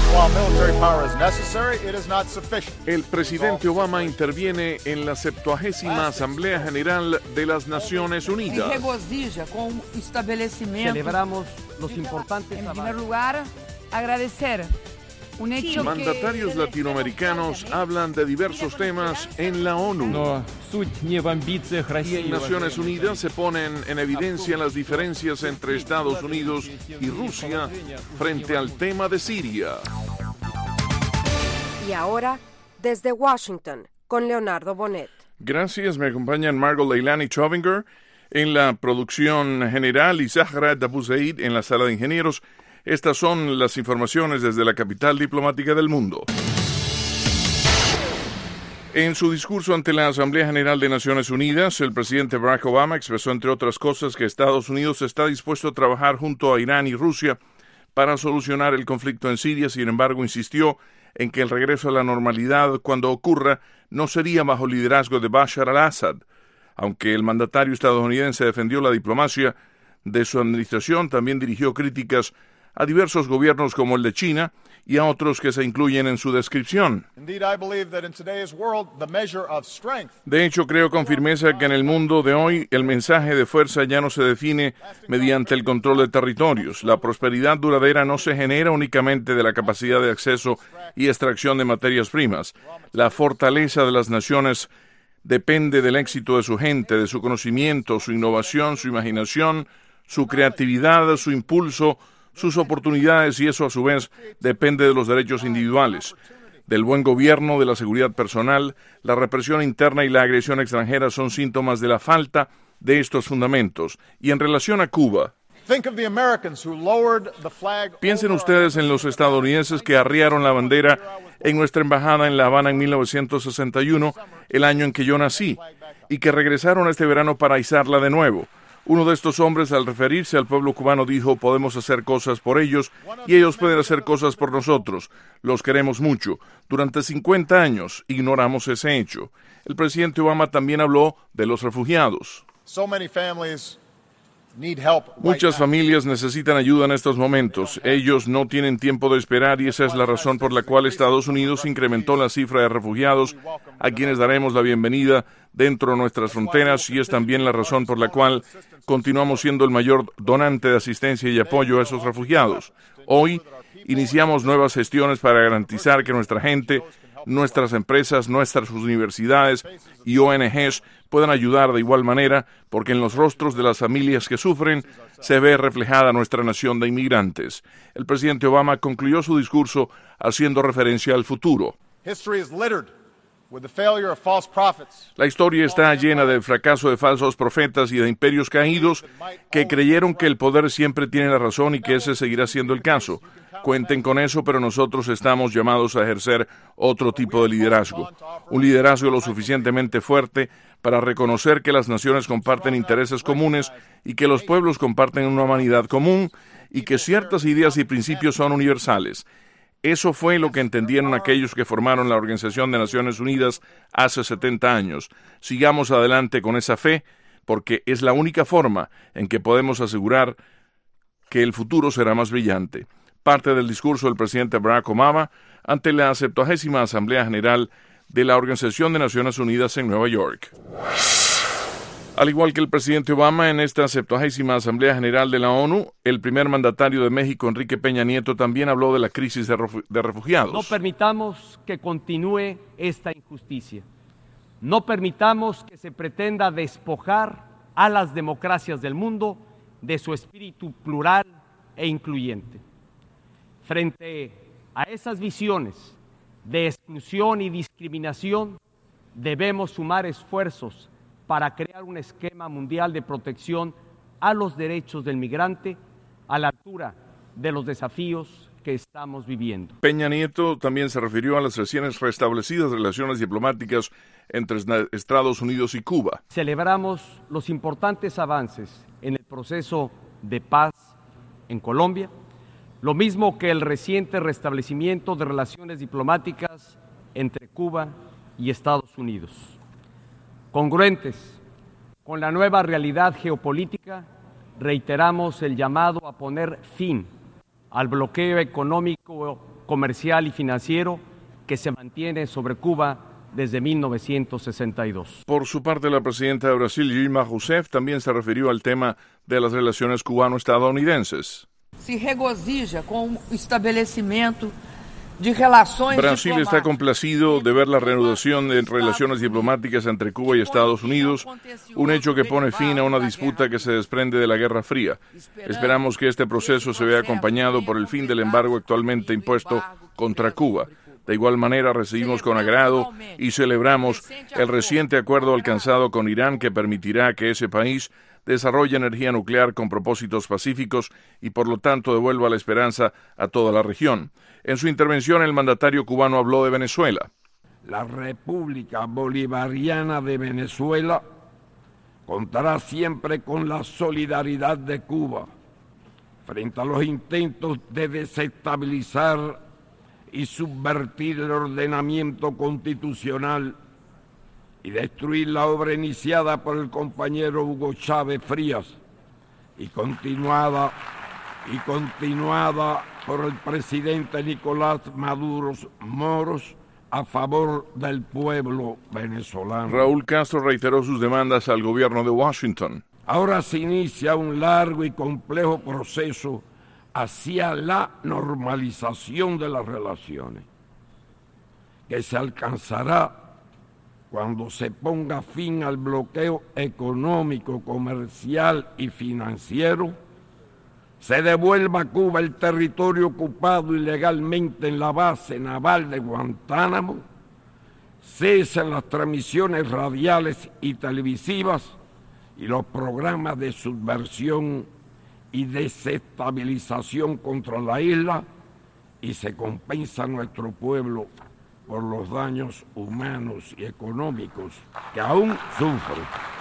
El presidente Obama interviene en la 70ª Asamblea General de las Naciones Unidas. Celebramos los importantes avances. En primer lugar, agradecer un hecho Mandatarios latinoamericanos hablan de diversos temas en la ONU. Но суть не в амбициях Y России. en Naciones Unidas se ponen en evidencia las diferencias entre Estados Unidos y Rusia frente al tema de Siria. Y ahora, desde Washington, con Leonardo Bonet. Gracias, me acompañan Margot Leilani Chovinger en la producción general y Zahra Abu Zaid en la sala de ingenieros. Estas son las informaciones desde la capital diplomática del mundo. En su discurso ante la Asamblea General de Naciones Unidas, el presidente Barack Obama expresó, entre otras cosas, que Estados Unidos está dispuesto a trabajar junto a Irán y Rusia para solucionar el conflicto en Siria. Sin embargo, insistió en que el regreso a la normalidad, cuando ocurra, no sería bajo liderazgo de Bashar al-Assad. Aunque el mandatario estadounidense defendió la diplomacia de su administración, también dirigió críticas a diversos gobiernos como el de China y a otros que se incluyen en su descripción. De hecho, creo con firmeza que en el mundo de hoy el mensaje de fuerza ya no se define mediante el control de territorios. La prosperidad duradera no se genera únicamente de la capacidad de acceso y extracción de materias primas. La fortaleza de las naciones depende del éxito de su gente, de su conocimiento, su innovación, su imaginación, su creatividad, su impulso, sus oportunidades, y eso a su vez depende de los derechos individuales, del buen gobierno, de la seguridad personal. La represión interna y la agresión extranjera son síntomas de la falta de estos fundamentos. Y en relación a Cuba, piensen ustedes en los estadounidenses que arriaron la bandera en nuestra embajada en La Habana en 1961, el año en que yo nací, y que regresaron este verano para izarla de nuevo. Uno de estos hombres, al referirse al pueblo cubano, dijo: podemos hacer cosas por ellos y ellos pueden hacer cosas por nosotros. Los queremos mucho. Durante 50 años ignoramos ese hecho. El presidente Obama también habló de los refugiados. Muchas familias necesitan ayuda en estos momentos. Ellos no tienen tiempo de esperar, y esa es la razón por la cual Estados Unidos incrementó la cifra de refugiados a quienes daremos la bienvenida dentro de nuestras fronteras, y es también la razón por la cual continuamos siendo el mayor donante de asistencia y apoyo a esos refugiados. Hoy iniciamos nuevas gestiones para garantizar que nuestra gente, nuestras empresas, nuestras universidades y ONGs puedan ayudar de igual manera, porque en los rostros de las familias que sufren se ve reflejada nuestra nación de inmigrantes. El presidente Obama concluyó su discurso haciendo referencia al futuro. La historia está llena del fracaso de falsos profetas y de imperios caídos que creyeron que el poder siempre tiene la razón y que ese seguirá siendo el caso. Cuenten con eso, pero nosotros estamos llamados a ejercer otro tipo de liderazgo. Un liderazgo lo suficientemente fuerte para reconocer que las naciones comparten intereses comunes y que los pueblos comparten una humanidad común y que ciertas ideas y principios son universales. Eso fue lo que entendieron aquellos que formaron la Organización de Naciones Unidas hace 70 años. Sigamos adelante con esa fe, porque es la única forma en que podemos asegurar que el futuro será más brillante. Parte del discurso del presidente Barack Obama ante la 70ª Asamblea General de la Organización de Naciones Unidas en Nueva York. Al igual que el presidente Obama, en esta 70ª Asamblea General de la ONU, el primer mandatario de México, Enrique Peña Nieto, también habló de la crisis de refugiados. No permitamos que continúe esta injusticia. No permitamos que se pretenda despojar a las democracias del mundo de su espíritu plural e incluyente. Frente a esas visiones de exclusión y discriminación, debemos sumar esfuerzos para crear un esquema mundial de protección a los derechos del migrante a la altura de los desafíos que estamos viviendo. Peña Nieto también se refirió a las recién restablecidas relaciones diplomáticas entre Estados Unidos y Cuba. Celebramos los importantes avances en el proceso de paz en Colombia, lo mismo que el reciente restablecimiento de relaciones diplomáticas entre Cuba y Estados Unidos. Congruentes con la nueva realidad geopolítica, reiteramos el llamado a poner fin al bloqueo económico comercial y financiero que se mantiene sobre Cuba desde 1962. Por su parte, la presidenta de Brasil, Dilma Rousseff, también se refirió al tema de las relaciones cubano-estadounidenses. Se regozija con el establecimiento de relaciones Brasil está complacido de ver la reanudación de relaciones diplomáticas entre Cuba y Estados Unidos, un hecho que pone fin a una disputa que se desprende de la Guerra Fría. Esperamos que este proceso se vea acompañado por el fin del embargo actualmente impuesto contra Cuba. De igual manera, recibimos con agrado y celebramos el reciente acuerdo alcanzado con Irán que permitirá que ese país desarrolle energía nuclear con propósitos pacíficos y por lo tanto devuelva la esperanza a toda la región. En su intervención, el mandatario cubano habló de Venezuela. La República Bolivariana de Venezuela contará siempre con la solidaridad de Cuba frente a los intentos de desestabilizar y subvertir el ordenamiento constitucional y destruir la obra iniciada por el compañero Hugo Chávez Frías y continuada por el presidente Nicolás Maduro Moros a favor del pueblo venezolano. Raúl Castro reiteró sus demandas al gobierno de Washington. Ahora se inicia un largo y complejo proceso hacia la normalización de las relaciones, que se alcanzará cuando se ponga fin al bloqueo económico, comercial y financiero, se devuelva a Cuba el territorio ocupado ilegalmente en la base naval de Guantánamo, cesen las transmisiones radiales y televisivas y los programas de subversión y desestabilización contra la isla y se compensa a nuestro pueblo por los daños humanos y económicos que aún sufre.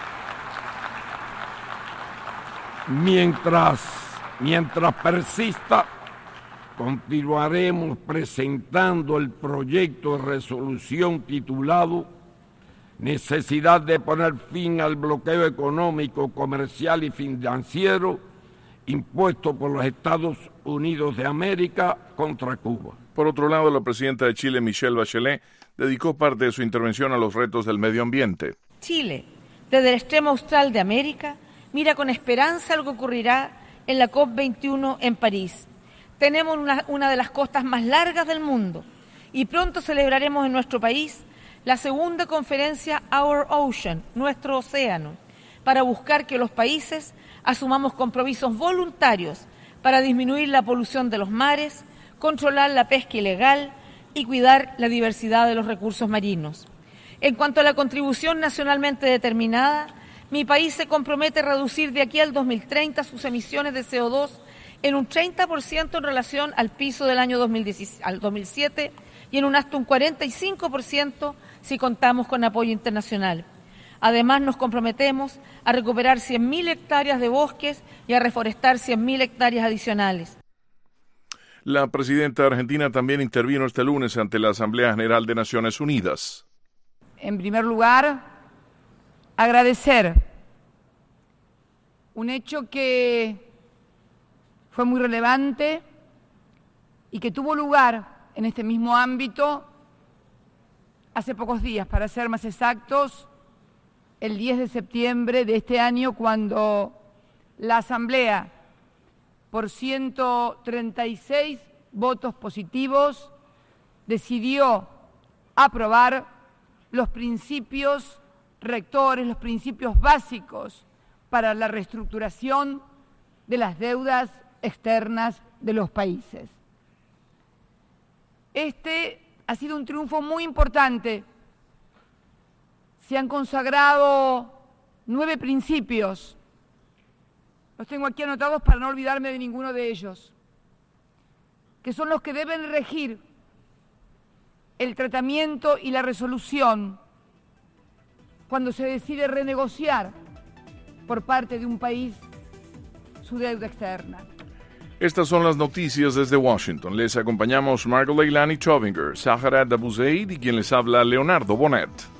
Mientras persista, continuaremos presentando el proyecto de resolución titulado Necesidad de poner fin al bloqueo económico, comercial y financiero impuesto por los Estados Unidos de América contra Cuba. Por otro lado, la presidenta de Chile, Michelle Bachelet, dedicó parte de su intervención a los retos del medio ambiente. Chile, desde el extremo austral de América, mira con esperanza lo que ocurrirá en la COP21 en París. Tenemos una de las costas más largas del mundo y pronto celebraremos en nuestro país la segunda conferencia Our Ocean, nuestro océano, para buscar que los países asumamos compromisos voluntarios para disminuir la polución de los mares, controlar la pesca ilegal y cuidar la diversidad de los recursos marinos. En cuanto a la contribución nacionalmente determinada, mi país se compromete a reducir de aquí al 2030 sus emisiones de CO2 en un 30% en relación al piso del año 2007 y en hasta un 45% si contamos con apoyo internacional. Además, nos comprometemos a recuperar 100.000 hectáreas de bosques y a reforestar 100.000 hectáreas adicionales. La presidenta argentina también intervino este lunes ante la Asamblea General de Naciones Unidas. En primer lugar, agradecer un hecho que fue muy relevante y que tuvo lugar en este mismo ámbito hace pocos días, para ser más exactos, el 10 de septiembre de este año, cuando la Asamblea, por 136 votos positivos, decidió aprobar los principios rectores, los principios básicos para la reestructuración de las deudas externas de los países. Este ha sido un triunfo muy importante. Se han consagrado 9 principios. Los tengo aquí anotados para no olvidarme de ninguno de ellos, que son los que deben regir el tratamiento y la resolución cuando se decide renegociar por parte de un país su deuda externa. Estas son las noticias desde Washington. Les acompañamos Margot Leilani Chovinger, Sahara Dabuzeid y quien les habla Leonardo Bonet.